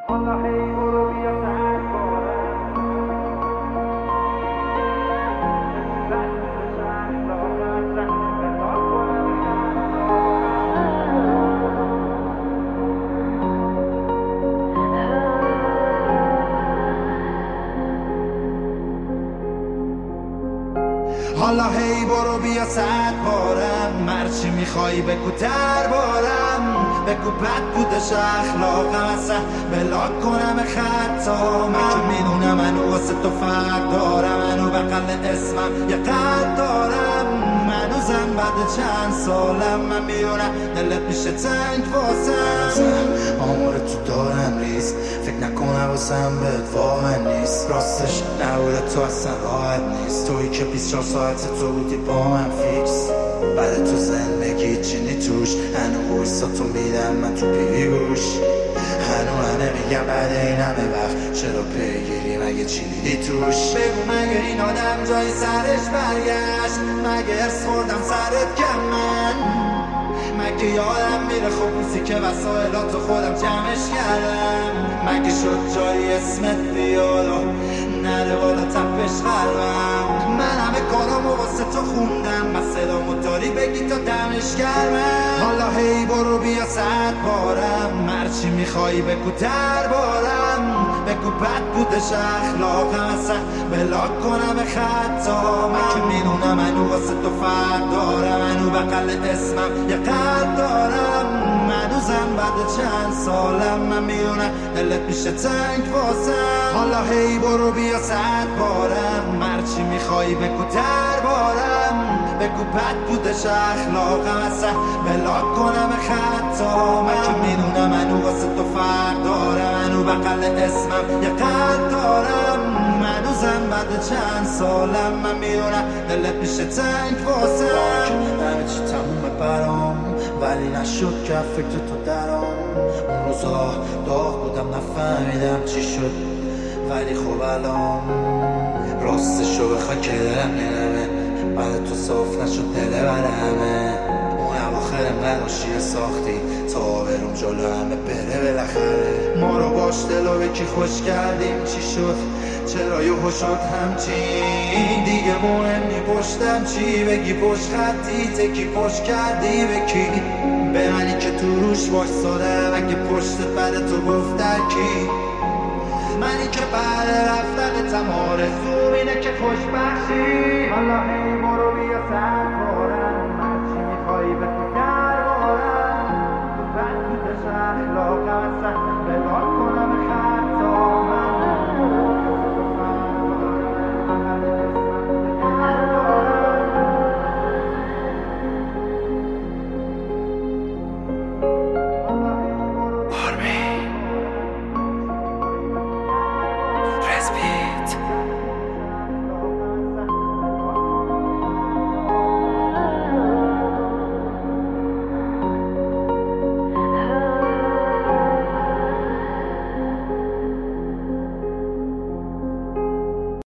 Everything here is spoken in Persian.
حالا هی برو بیا سر بارم بس اخلاقم بلا کنم حالا هی برو بیا 100 بارم مرچی میخوای بگو دربارم بگو بد بودش اخلاقم اصلا بلا کنم خطا من که میدونم منو واسه تو فرق دارم منو بقل اسمم یه قد دارم منوزم بعد چند سالم من میدونم دلت میشه تنگ واسم آمار تو دارم ریز فکر نکنم واسم بهت واقع نیست راستش نبوده تو اصلا راحت نیست تویی که 24 ساعت تو بودی با من فیکس بعد تو زندگی چینی توش هنو ویسا تو میدم من تو پیوی گوش هنو همه میگم بعد این همه وقت چرا پیگیری مگه چی دیدی توش بگو مگه این آدم جای سرش برگشت مگه ارس خوردم سرت کم من مگه یادم میره خب روزی که وسایلاتو خودم جمعش کردم مگه شد جای اسمت بیاد و نره بالا تپش قلبم من همه کارامو واسه تو خوندم من صدامو داری بگی تا دمش کردم حالا هی برو بیا 100 بارم مرچی میخوایی بگو دربارم بگو بد بودش اخلاقم اصلا بلا کنم خطا من که میدونم منو واسه تو فرق دارم منو بقل اسمم یه قد دارم منوزم بعد چند سالم من میدونم دلت میشه تنگ واسم حالا هی برو بیا 100 بارم مرچی میخوایی بگو دربارم بگو بد بودش اخلاقم اصلا بلا کنم خطا من که میدونم منو واسه تو فرق دارم منو بقل اسمم یه قد دارم منوزم بعد چند سالم من میدونم دلت میشه تنگ واسم همه چی تمومه برام ولی نشد که فکر تو درام اون روزا داغ بودم نفهمیدم چی شد ولی خب الان راستشو بخوای که دلم نرمه بعد تو صاف نشد دل برمه اون اواخر نداشتی ساختی تا برم جلو همه بره بالاخره ما رو باش دلو به کی خوش کردیم چی شد چرا یهو شد همچین دیگه مهم نی پشتم چی بگی پشت خطی تکی پشت کردی به کی به منی که تو روش وایسادم اگه پشت بر تو گفت کی منی که بعد رفتن تمام آرزوم اینه که خوشبخشی حالا هی برو بیا 100 بارم من چی میخوایی بگو دربارم تو بد بودش اخلاقم اصلا بلا کنم خطا Respit.